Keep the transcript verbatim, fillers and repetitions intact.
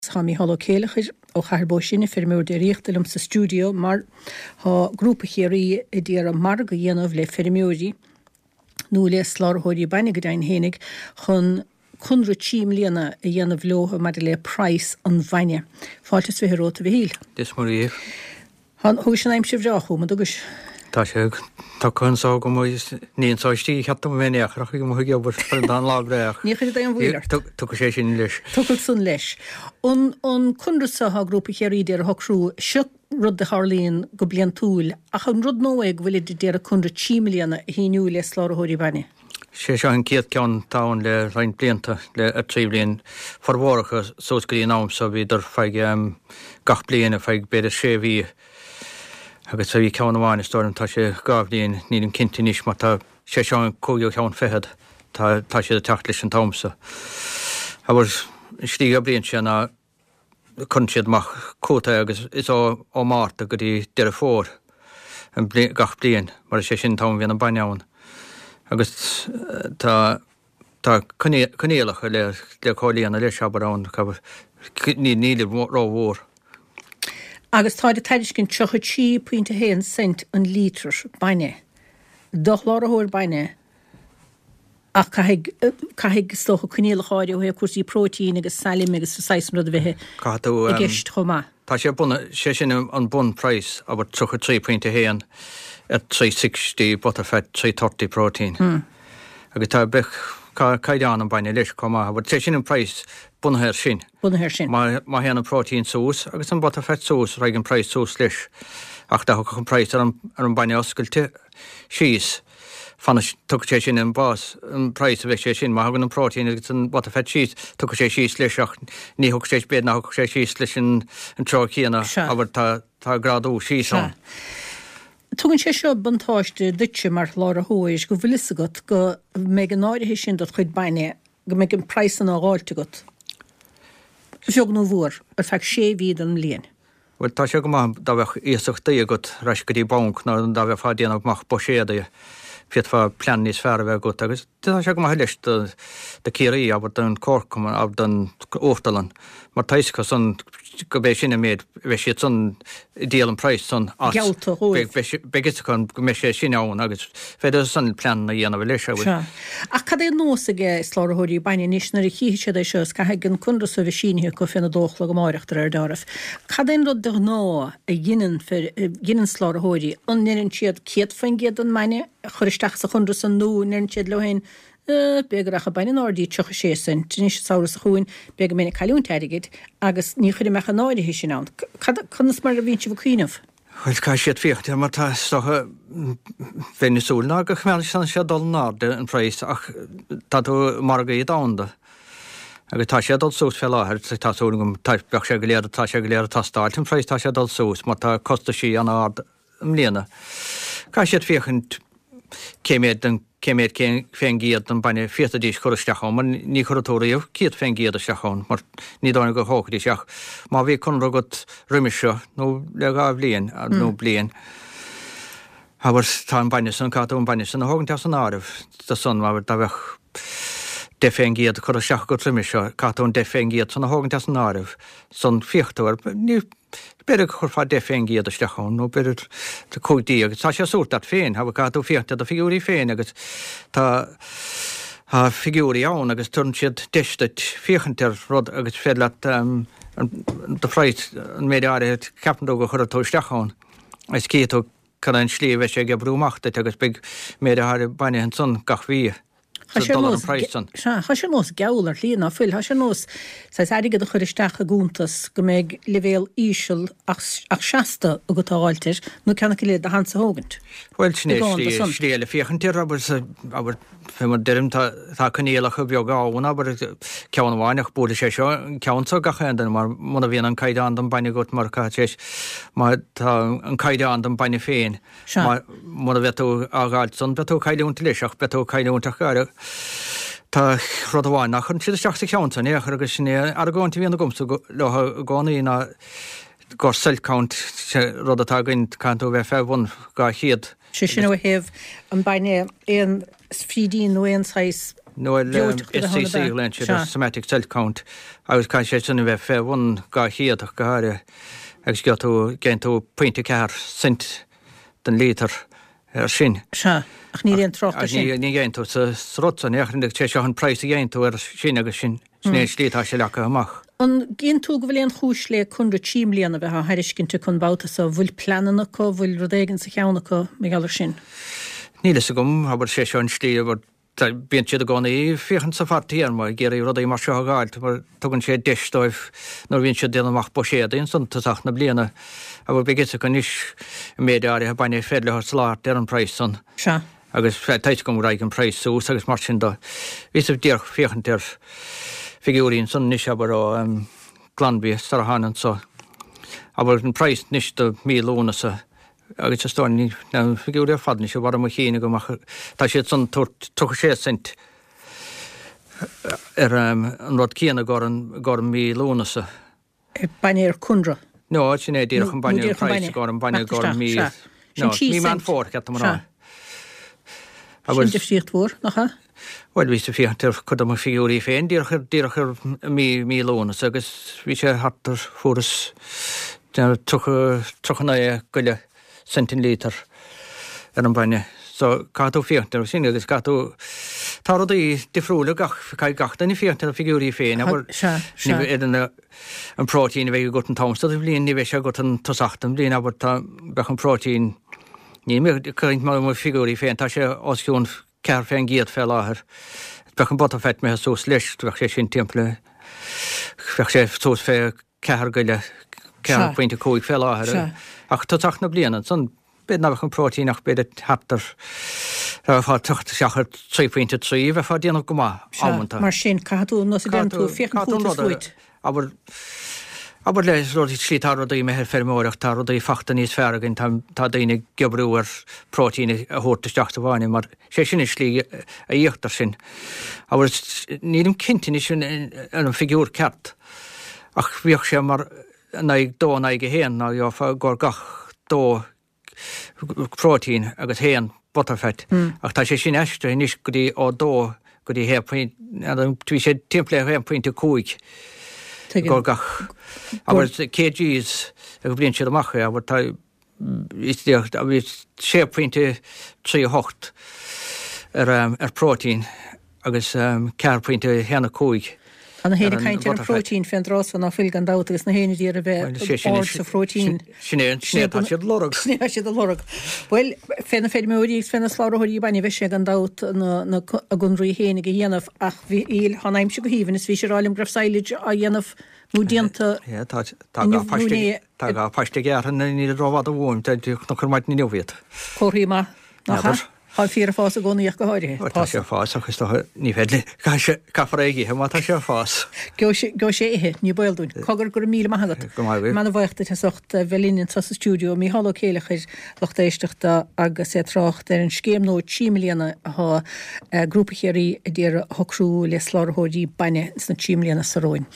Tá mí hall céalachir ó charbó sinna firmúir de riachtalm sa stúdio mar há grúpa chéirí i dtíar a mar go dhéanamh le firmúirí nó le slárthóirí bainine go dain hénig chun chunra tím líana a dhéanamh leo mar le price an bhaine. Fáiltas bhí róta bhí híl. Dis mar íh. Han thu sin aim sibh deachú man agus. Tá sé tá chunsa go níon sáistí cheapta méneach ach go mthú geabar an dá lábreach. Ní chuir an bhhuiir. Tu sé sin leis. Tucail san leis. An an chunrasa ha grúpa chéirí ar thocrú seo rud de Harlíonn go blian túil ach an rud nóig bhfuil idir a chunra tí milliúna híniu le slárthóirí baine. sé se an céad ceann táin le rein blianta le a trí blion formhóracha sós go dtíon am sa bhí idir feig gach bliana feig beidir sé bhí agus sa bhí ceann amháin istóirm tá sé gá blion ní an cinnte níos mar tá sé se an cóú ceann feithead tá tá sé a techt leis an támsa. A bhar slí a blion sé na chun siad mach cóta agus is ó ó máta go dtí deire fór an gach blion mar sé sin tám bhíon an bainneáin. Agus tá tá conéalacha le le cholíanana le seabarán ní níle ráhór. Agus tá de taidir cinn tucha tí puinte héan cent an lítre baine. Doch láthóir baine ach caiigh stocha conéalacháide ó cuasí prótíín agus salim agus seis rud bheitthe i gceist chomá. Tá sé buna sé sin an bun price aber tucha trí puinte héan at three sixty butterfat three thirty protein. Mm. Agus tá bech caideán an baine leis comá, aber sé sin an price bunathair sin. Bunathair sin. Má má héan an protein sós agus an butterfat sós raig an price sós leis. Ach tá an price ar an baine oscailte síos. Fanna tucha sé sin an bás an price bheith sé sin, má hagann an protein agus an butterfat síos tucha sé síos leis ach ní thug sé béad na thug sé síos leis an tráchéanna aber tá tá gradú síos an. Tugann sé seo bantáiste duitse mar lára hóis go bhfuil agat go méid an áirithe sin dat chuid baine go méid an price an ágáilte got. Seog nó bhór ar feadh sé bhíad an líon. Well tá sé go má dá bheith íochtaí agat reis go dtí bank ná dá bheith fá déanamh mach boséada fiat fá plan níos fearr bheith agat agus tá sé go má leis de céirí aber den Corcam ab den Óftalan. Mar taisca son go bheith sinna méid bheith siad son díal an price son as begus chun go mé sé sin ann agus féidir son plan na dhéanamh leis. Ach cad é nós aige slárthóirí baine níos na chií sé é seos ca an chunra sa bheith sinne go féna dóchla go máireachtar ar darmh. Cad é rud de ná a dhéanaan dhéanaan slárthóirí an níann siad céad faoin géad an maine churisteach sa chunra san nó níann siad lehain begur a baine náirdí tucha sé san níos saoras a chuin beag ména caiún teirigid agus ní chuidir mecha náirithe sin an. Chunas mar a bhín si bh cuiineh? Well cai siad fiocht mar tá stocha Venezuela ná go chmeil san sé dul náde an price ach tá tú marga í dáanda. Agus tá sé dul sós fel láthir tá súgum beach sé go léad tá sé go léad tá stáilt an price tá sé dul sós mar tá costa sí an ád am léana. Cai siad fiochant céméad den céméad féin giad an baine fiata dís chur isteachán, mar ní chutóíomh ciad féin giad a seachán, mar ní dána go hócha seach. Má bhí chun rugat riimiisio nó le gá blion a nó blion. Habar tá an baine san catú an baine san hágann te san áibh tá son má dá bheith de féin giad chur seach go riimiisio catún de féin giad san hágann te san áibh san fiochtúir ní beidir chur fá de féin giad a steachán nó beidir cóidí agus tá sé súirt at féin, ha catú fiochtta a fiúí féin agus tá fiúí ann agus turn siad deisteit fiochantar rud agus féad de freit an méid áirithe ceapandó go chur ató steachán. Is céadú can an slí bheith sé go brúmachta agus beag méid ar baine an son gach bhí. Tá sé nós geall ar líana fuil, tá sé nós sa aige a chuiristeach a gúntas go méid levéal ísisiil ach seasta a go tááiltir nó cena le a hansa hógant. Weil sné sléile fiochantíir aber aber fé mar derim tá conéalacha beag gáhna aber ceann bháineach búda sé seo ceansa gachéan mar muna bhíon an caiideán an baine got mar caitéis má tá an caiideán an baine féin muna bheitú agáil son betú caiileúnta leiseach betú caiileúntaach gara. Tá rud amháin nach chun siad isteach sa ceanta néachar agus sinné ar gáinta bhíonna gomsa le gánaí na gá cellcount rud atá gint cantú bheith fehhain gá chiad. sé sin ó heh an baine éon frídín nó éon sais Noel S C C lent somatic cell count. I was kind of sunny ve one guy here to go. I got to get to point a car cent den liter er sin. Sha, ach ní ein trocht sin. Ní ein to srot an ech nig che an price ein to er sin agus sin. Sné slít a se leka amach. An gin tú go bhfuil an chúslé chun tíimlíana bheit ha heiriscinnte chun báta sa bhfuil planana có bhfuil rodéigen sa cheanna có mé galar sin. Níle sa gom habar sé an slí bíon siad a gána í fichan sa fartíar mar géir rud é mar seo gáilt mar tugann sé deistóibh nó bhíonn siad déanamach bo séad on san tasach na bliana a bhfuil begit go níos méideáir a baine féile ar sláart ar an preis san. Se. Agus teit gom raig an preis sús agus mar sin do. Vís a díoch fichan tir figurín san níos aber á Glanbí Sarhanan so. Aber an preis níos do mí lúna sa agus stáin na figúri fadni se war am chéine go tá sé san troch sé cent er an rod céna gar an gar mí lúnasa. Bainir kundra. No, sin é díach an bainir preis gar an bainir gar mí. No, mí man fór get am rá. Sin defsícht vor nach ha? Well, ví sé fiantar chud am figúri féin díach díach mí mí lúnasa agus ví sé hartar fóras troch trochna é goile centin liter er an baine. So catú fiantar sin agus catú tá rud í difriúla gach cai gachtain í fiantar a figúrí féin aber ní an an protein bheith go an tomstad blion ní bheith se go an tosachtam blion aber tá bech an protein ní mé chuint mar mo figúrí féin tá sé osciún cear féin giad fel láthair. Bech an bot a feit me sós leis bheith sé sin timpla bheith sé sós fé cear goile cear pointe cúig fel láthair. Ach tosach na bliana son bed na bech an protein ach bed haptar fá tucht seachar tri pointe trí bheith fá déanamh go má ámanta. Mar sin catú nó den tú fiochan cútas fuit. Aber aber leis rud slítá rud í me fermóireach tá rud í fachta níos fergin tá daine gebrúar protein a hórtasteachta bháine mar sé sin is slí a dhéachtar sin. Aber nílim cintin is sin an figúr ceart ach bhíoch sé mar naig dó naig héan ná jo fá gor gach dó protein agus héan butterfett. Ach tá sé sin eistre níos go dtí ó dó go dtí hé point tú sé timpplair hé pointe cúig. Gor gach. Aber kgs a go blion siad amach aber tá is díocht a bhí sé pointe trí hocht ar ar protein agus cear pointe héanna cúig. An héna kaint an protein fen dros an fil gan dat is na héna dír a bheith sa protein. Sinné sinné tá siad lorug. Sinné siad a lorug. Well, fenna féidir móí fenna sláirthirí baine bheith sé gan dat na a gunrúí héna go dhéanamh ach bhí íl hanaim se go híhann is bhí sé rálim grafsailid a dhéanamh nó dianta. Tá gá paiste gearan ní ráhad a bhim tá chu maid ní neomhhéad. Chóirí má nach Tá fi a fás a gcónaíoch go háirithe. Tá sé fás agus ní bheitli cafaréigi he má tá sé fás. Go sé ihe ní bailún. Cogur gur míle maigat. Mana bhaachta te socht bhelíonn sa stúdio mí halló céalachair lochtéisteachta agus sé trocht ar an scéim nó tíimlíana a grúpa chéirí a ddíar thocrú le slárthóidí baine na tíimlíana sa roin.